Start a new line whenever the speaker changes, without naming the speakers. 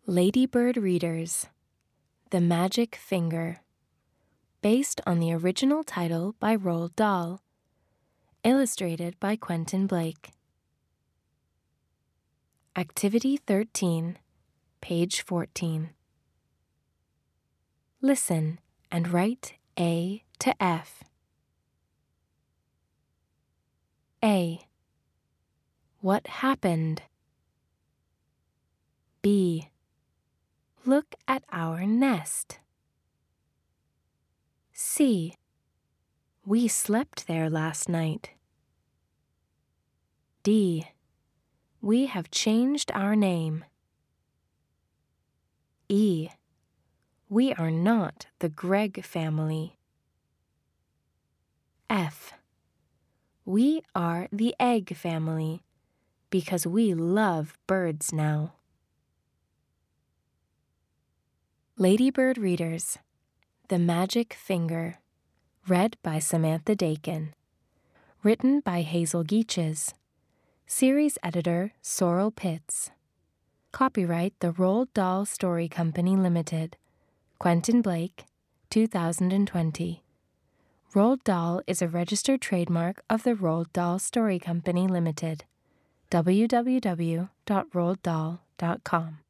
Ladybird Readers: The Magic Finger, based on the original title by Roald Dahl, illustrated by Quentin Blake. Activity 13, page 14. Listen and write A to F. A. What happened? B. Look at our nest. C. We slept there last night. D. We have changed our name. E. We are not the Gregg family. F. We are the Egg family because we love birds now. Ladybird Readers: The Magic Finger, read by Samantha Dakin. Written by Hazel Geaches. Series editor Sorrel Pitts. Copyright The Roald Dahl Story Company Limited. Quentin Blake, 2020. Roald Dahl is a registered trademark of the Roald Dahl Story Company Limited. www.roalddahl.com